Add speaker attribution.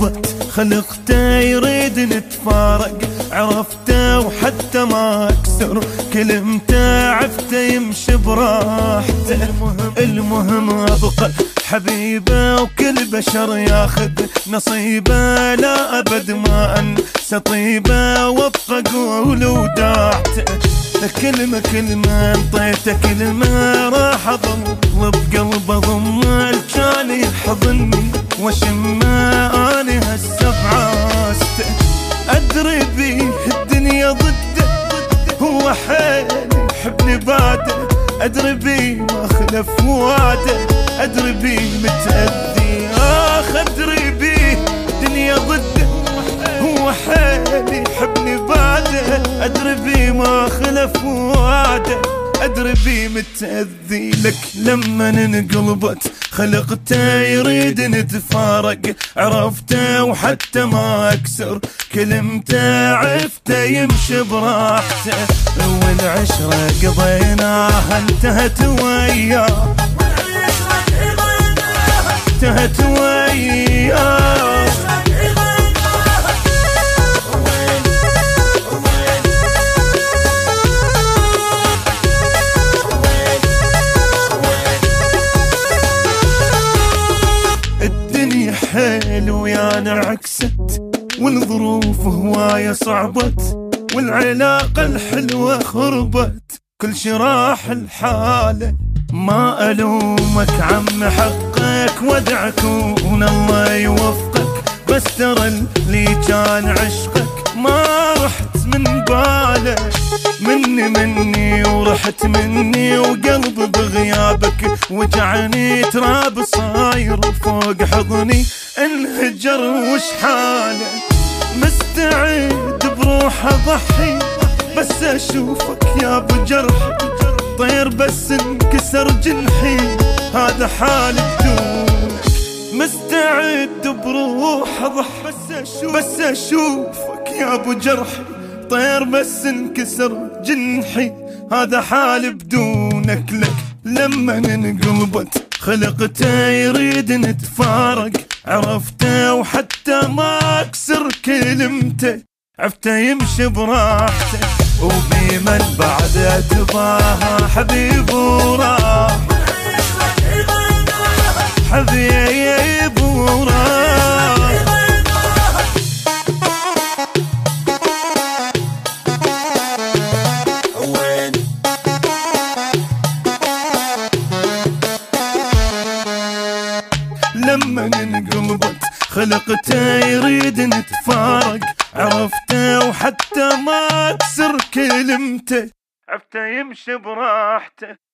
Speaker 1: انقلبت خلقته يريد نتفارق، عرفته وحتى ما اكسر كلمته، عفته يمشي براحته. المهم ابقى حبيبه وكل بشر ياخذ نصيبه، لا ابد ما انسى طيبه وابقى اقول وداعته. كلمة انطيته كلمة راح اظل بقلب اضمه، كان يحضني واشمه اني هسه بعاسته. ادري بيه الدنيا ضده هو حيل يحبني بعده، ادري بيه ما خلف وعده، ادري بيه متأذي ادري بيه الدنيا ضده هو حيل يحبني بعده، ادري بيه ما خلف وعده، ادري بيه متأذي. لك لما انقلبت خلقته يريد نتفارق، عرفته وحتى ما اكسر كلمته، عفته يمشي براحته. والعشرة قضيناها انتهت وياه، انتهت وياه. حلو يانا عكست والظروف هواية صعبت، والعلاقة الحلوة خربت، كل شي راح الحالة. ما ألومك عم حقك وادعك وان الله يوفقك، بس ترى اللي كان عشقك ما رحت من باله. مني ورحت مني وقلبي بغيابك وجعني، تراب صاير فوق حضني انهجر وش حاله. مستعد بروح اضحي بس اشوفك يا ابو جرحي، طير بس انكسر جنحي هذا حالي بدونك. مستعد بروح اضحي بس اشوفك يا ابو جرحي، طير بس انكسر جنحي هذا حالي بدونك. لك لما انقلبت خلقته يريد نتفارق، عرفته وحتى ما اكسر كلمته، عفته يمشي براحته. وبمن بعد تباها حبيب وراح، حبيب وراح. لما انقلبت خلقته يريد نتفارق، عرفته وحتى ما اكسر كلمته، عفته يمشي براحته.